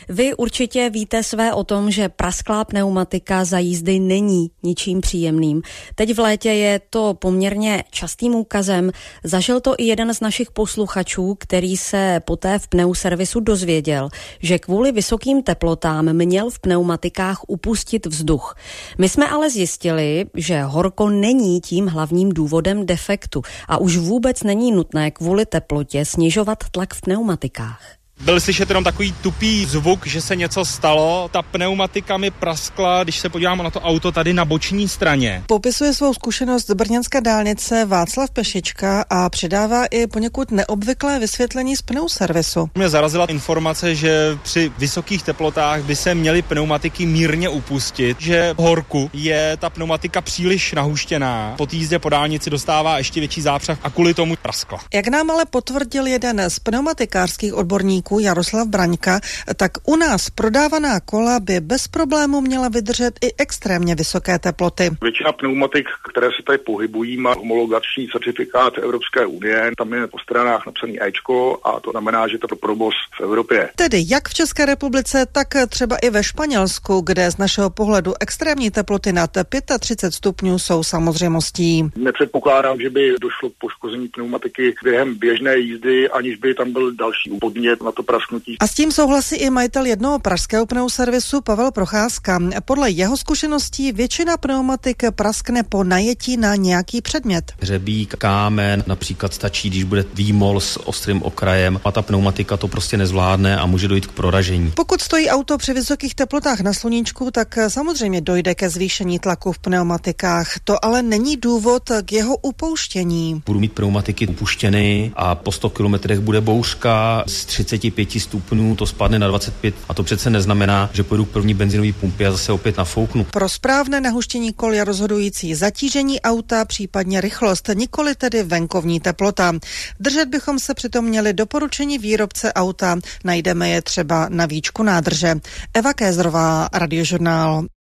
Vy určitě víte své o tom, že prasklá pneumatika za jízdy není ničím příjemným. Teď v létě je to poměrně častým úkazem. Zažil to i jeden z našich posluchačů, který se poté v pneuservisu dozvěděl, že kvůli vysokým teplotám měl v pneumatikách upustit vzduch. My jsme ale zjistili, že horko není tím hlavním důvodem defektu a už vůbec není nutné kvůli teplotě snižovat tlak v pneumatikách. Byl slyšet jenom takový tupý zvuk, že se něco stalo. Ta pneumatika mi praskla, když se podívám na to auto tady na boční straně. Popisuje svou zkušenost z brněnské dálnice Václav Pešička a přidává i poněkud neobvyklé vysvětlení z pneuservisu. Mě zarazila informace, že při vysokých teplotách by se měly pneumatiky mírně upustit, že v horku je ta pneumatika příliš nahuštěná. Po té jízdě po dálnici dostává ještě větší zápřah a kvůli tomu praskla. Jak nám ale potvrdil jeden z pneumatikářských odborníků Jaroslav Braňka, tak u nás prodávaná kola by bez problému měla vydržet i extrémně vysoké teploty. Většina pneumatik, které se tady pohybují, má homologační certifikát Evropské unie. Tam je po stranách napsaný Ečko a to znamená, že to je provoz v Evropě. Tedy jak v České republice, tak třeba i ve Španělsku, kde z našeho pohledu extrémní teploty nad 35 stupňů jsou samozřejmostí. Nepředpokládám, že by došlo k poškození pneumatiky během běžné jízdy, aniž by tam byl další podnět na to prasknutí. A s tím souhlasí i majitel jednoho pražského pneuservisu Pavel Procházka. Podle jeho zkušeností většina pneumatik praskne po najetí na nějaký předmět. Hřebík, kámen, například stačí, když bude výmol s ostrým okrajem a ta pneumatika to prostě nezvládne a může dojít k proražení. Pokud stojí auto při vysokých teplotách na sluníčku, tak samozřejmě dojde ke zvýšení tlaku v pneumatikách. To ale není důvod k jeho upouštění. Budu mít pneumatiky upuštěny a po 100 kilometrech bude bouřka z 35 stupňů, to spadne na 25 a to přece neznamená, že pojedu k první benzinové pumpě a zase opět nafouknu. Pro správné nahuštění kol je rozhodující zatížení auta, případně rychlost, nikoli tedy venkovní teplota. Držet bychom se přitom měli doporučení výrobce auta, najdeme je třeba na víčku nádrže. Eva Kézrová, Radiožurnál.